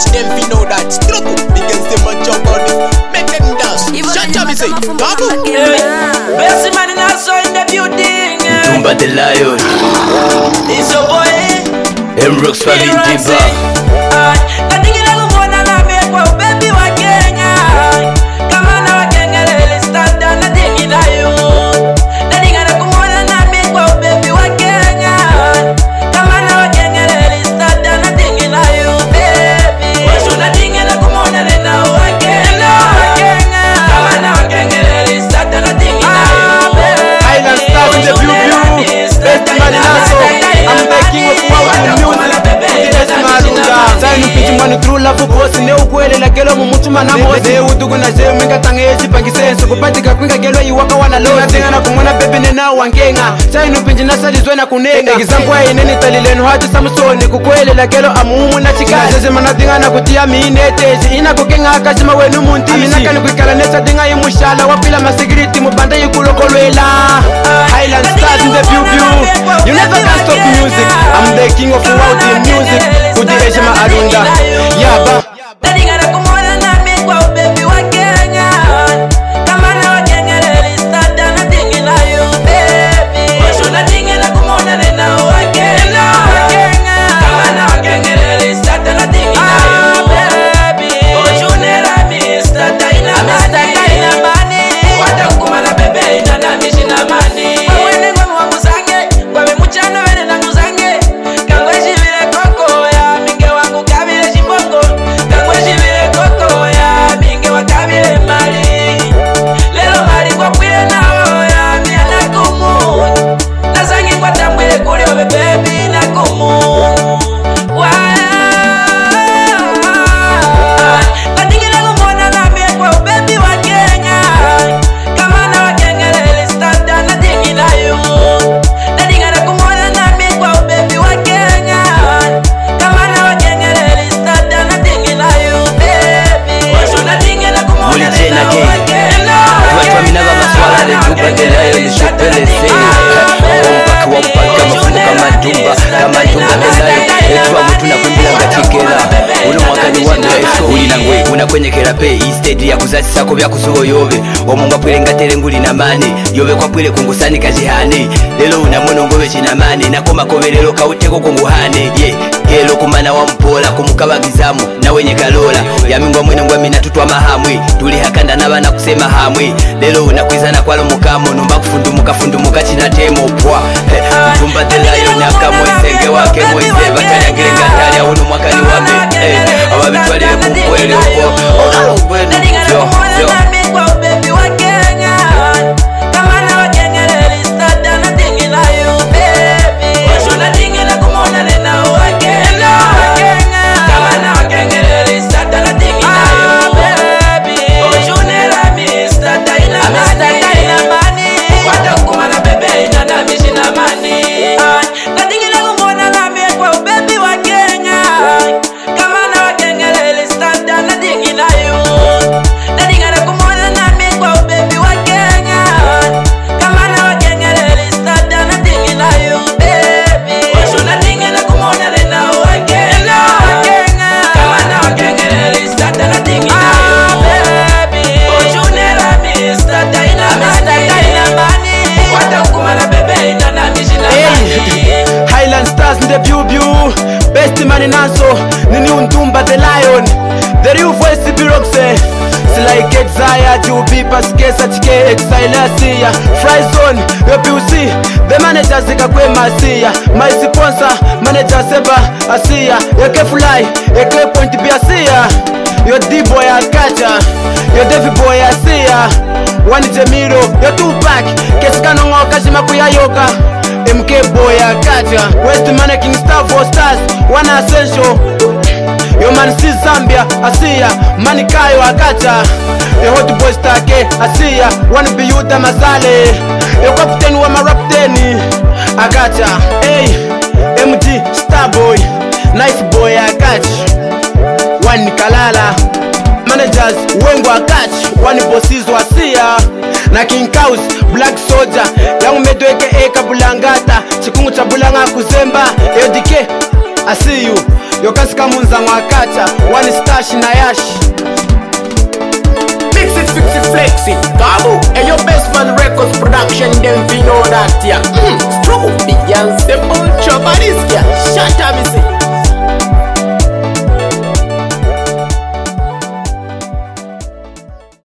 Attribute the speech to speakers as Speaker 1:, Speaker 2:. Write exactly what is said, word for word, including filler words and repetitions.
Speaker 1: watch them fi know that. Look, against them and jump out this. Make them dance. Shut up, me say. Babu.
Speaker 2: Best man in our soul in the building.
Speaker 3: Tumba the Lion.
Speaker 2: It's your boy.
Speaker 3: M Rocks family diva.
Speaker 2: Nothing in the morning I make for baby wa Kenya. Come on now Kenya, let's start down nothing in you. Nothing in the morning I make for baby wa Kenya. Come on now Kenya, let's start down nothing in you, baby. What's nothing in the morning now Kenya? Come on now Kenya, let's start down nothing in you, baby.
Speaker 4: Island stars in the view view. Best man in our soul. I'm the king of power music. Zainu piti manu true love boss ne ukwele la kelo mumutuma na mosi ne utugu na je minga tangeji pangisenso kupatika kwinga kelo iwaka wana lozi tinga na kumona baby ne na wangenga zainu pinji na salizwe na kunenga example ai neni talileno hatu Samsoni kukwele la kelo amumu na chikazi zeze mana tinga na kutia mineteji ina kukenga akashima wenu munti aminaka ni kuikala nesa tinga imushala wapila masigiriti mubanda yikulokolwela Highland stars in the view view. You never can stop music. I'm the king of world in music. Kudi Ejima Arunda. Yaba.
Speaker 2: Daddy got a kumona na me kwa baby wa Kenya. Kama na wa Kenya let's start down nothing in you, baby. What's nothing in the kumona na wa Kenya. Kama na wa Kenya let's start down nothing in you, baby. What's nera me start down na money. Wata kumana baby na na mishi na money. Wene kwa mwa musange, kwa me muchano wene na musange. Kangwe shivile koko ya minge wangu kabile shibongo. Kangwe shivile koko ya minge wakabile mali. Lelo mali kwa kwile nao ya miya na kumu. Nasangi kwa tambwile kuli obe baby na kumu.
Speaker 3: kwenye kerape instead ya kuzati sako vya kusuho yobe omunga pwele ngatere nguli na mani yobe kwa pwele kungusani kajihani lelo unamono ngobe chinamani nakoma kovelelo kauteko kunguhane ye yeah. Kelo kumana wa mpola kumukabagizamu na wenye kalola yamingwa mwene ngwa mina tutwa mahamwi tuli hakanda nabana kusema hamwi lelo unakwizana kwalo mukamo numba kufundumuka fundumuka china temo pwa Tumba the Lion yaka moisenge wake moise bakanya ngirenga tali ya unu mwakani wabe hey. Awabitwale kumpwele upo oh, oh, bueno. Yo, yo.
Speaker 4: The view view, best man in Anso, Nini Tumba the Lion, the real voice to be Roxe, Slike Exaya, Ju B Pasque, Sachke, Exilasia, Fry Zone, your P C, the manager Zikakwe Masia, my sponsor, manager Seba, Asia, your Kefly, your K point to be Asia, your D boy Akacha, your Devi boy Asia, one Jamiro, your Tupac, Keskano Kashima Kuya Yoka. M K boy Akacha, West Man King Star for Stars, one essential. Yo man see Zambia, Asia, Manikayo Akacha. Yo hot boy Stake, Asia, one be Yuta Masale. Yo captain wa marapteni, Akacha. Hey, M G Starboy, nice boy Akacha. One Kalala, managers Wengo Akacha, one bosses Asia. Na King Kaus, Black Soldier, Young Medweke Eka Bulangata, Chikungu Chabulanga Kuzemba, Edike, I see you. yokasika munza mwakacha one stash na yashi.
Speaker 1: Mix it, fix it, flex it, Gabu. And your best man records production, them we know that.